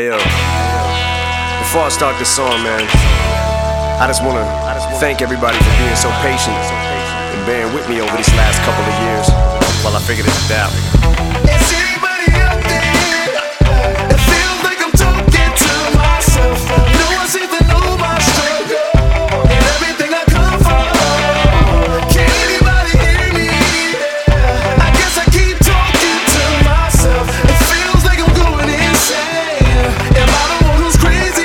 Hey yo, before I start this song, man, I just wanna thank everybody for being so patient and bearing with me over these last couple of years while I figured it out. Is anybody out there? It feels like I'm talking to myself. No one seems to know my struggle and everything I come from. Can anybody hear me? I guess I keep talking to myself. It feels like I'm going insane. Am I the one who's crazy?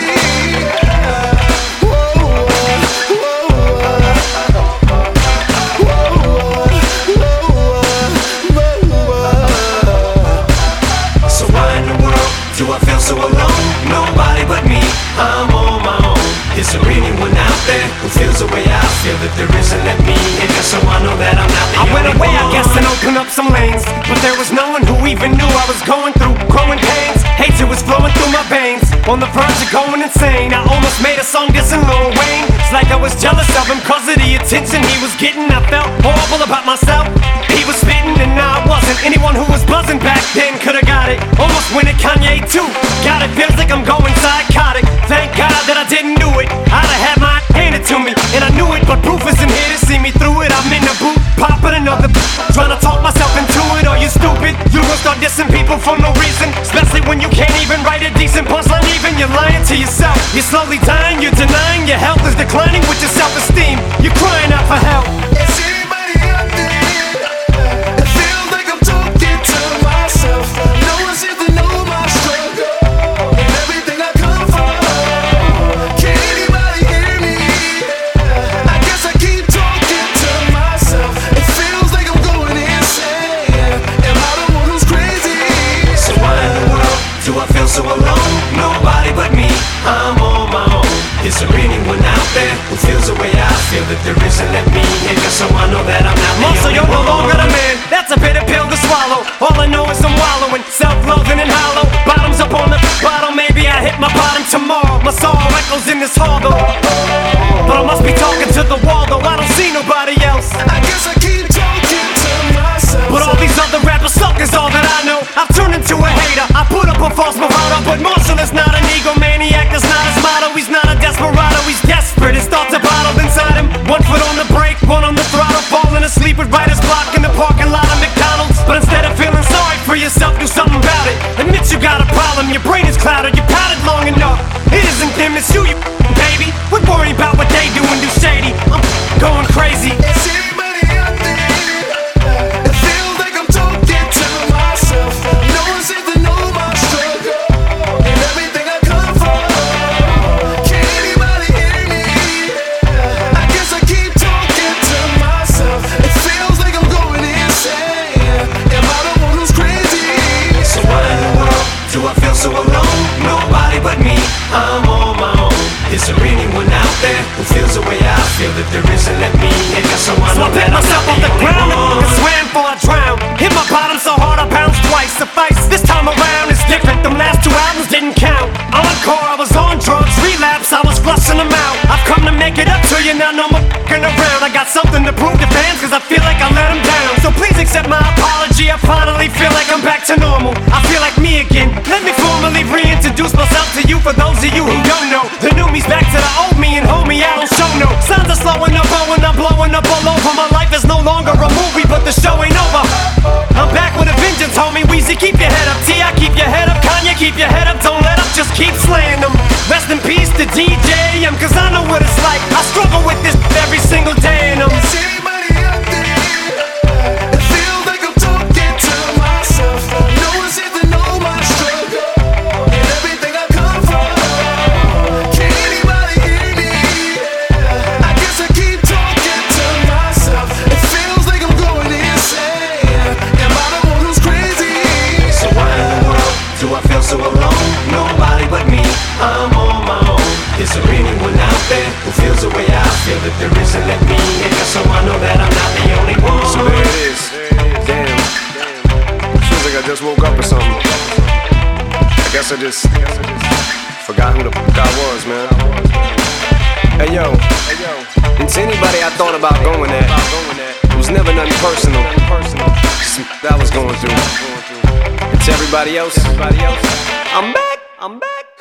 Do I feel so alone? Nobody but me, I'm on my own. Is there anyone out there who feels the way I feel? That there isn't, let me in, just so I know that I'm not the only one. I went away, I guess, and opened up some lanes, but there was no one who even knew I was going through growing pains. Hatred was flowing through my veins, on the verge of going insane. I almost made a song dissing Lil Wayne. It's like I was jealous of him cause of the attention he was getting. I felt horrible about myself. He was spitting and I wasn't. Anyone who was buzzing back then could've got it. Almost went at Kanye too. God, it feels like I'm going psychotic. Thank God that I didn't do it. I'd have had mine handed to me, and I knew it, but proof isn't here to see me through it. I'm in the booth, popping another trying to talk myself into it. Are you stupid? You gon' start dissing people for no reason, especially when you can't even write a decent punchline. Even you're lying to yourself. You're slowly dying, you're denying your health is declining with your self-esteem. You're crying out for help. Is anybody out there? It feels like I'm talking to myself. No one seems to know my struggle and everything I come from. Can anybody hear me? I guess I keep talking to myself. It feels like I'm going insane. Am I the one who's crazy? So why in the world do I feel so alone? Nobody but me, I'm on my own. Is there anyone out there who feels the way I feel? That there isn't, let me in, just so I know that I'm not the Muscle, only you're no one. longer the man. That's a bitter pill to swallow. All I know is I'm wallowing, self-loathing and hollow. Bottoms up on the bottle, maybe I hit my bottom tomorrow. My sorrow echoes in this hall though, but I must be talking to the wall though. I don't see nobody else. I guess I keep talking to myself. But all these other rappers suck is all that I know. I've turned into a hater. I put up a false bravado, but Marshall is not an egomaniac. That's not his motto. He's not a desperado. He's desperate. His thoughts are bottled inside him. One foot on the brake, one on the throttle. Falling asleep with writer's block in the parking lot of McDonald's. But instead of feeling sorry for yourself, do something about it. Admit you got a problem. Your brain is clouded. You pouted long enough. It isn't them, it's you, baby. We're worried about what they do and do shady. I'm going crazy. Is anybody out there? It feels like I'm talking to myself. No one seems to know my struggle and everything I come from. Can anybody hear me? I guess I keep talking to myself. It feels like I'm going insane. Am I the one who's crazy? So why in the world do I feel so alone? Nobody but me, I'm on my own. Is there anyone out there who feels the way I feel? That there isn't, let me in, just so I So know I picked that I'm myself not off the the ground only and one. swam before I drowned. Hit my bottom so hard I bounced twice. Suffice, this time around it's different. Them last two albums didn't count. Encore, I was on drugs. Relapse, I was flushing them out. I've come to make it up to you, now no more f***ing around. I got something to prove to fans, cause I feel like I let them down. So please accept my apology. I finally feel like I'm back to normal. I feel like me again. Let me formally reintroduce myself to you. For those of you who don't know, the new me's back to the old me, and homie, I don't show no signs of slowing up, blowing up, blowing up all over. My life is no longer a movie, but the show ain't over. I'm back with a vengeance, homie. Weezy, keep your head up. T.I., keep your head up. Kanye, keep your head up. Don't let up, just keep slaying them. Rest in peace to DJ, cause I know what it's like. I struggle with this every single day, and Is anybody out there? It feels like I'm talking to myself. No one seems to know my struggle and everything I come from. Can anybody hear me? I guess I keep talking to myself. It feels like I'm going insane. Am I the one who's crazy? So why in the world do I feel so alone? Nobody but me, I'm on my own. Is there anyone out there who feels the way I feel? That there isn't, let me in, just so I know that I'm not the only one. So there it is. Damn. Feels like I just woke up or something. I guess I just forgot who the f*** I was, man. Hey yo, and to anybody I thought about going at, it was never nothing personal. Just some that I was going through. And to everybody else, I'm back.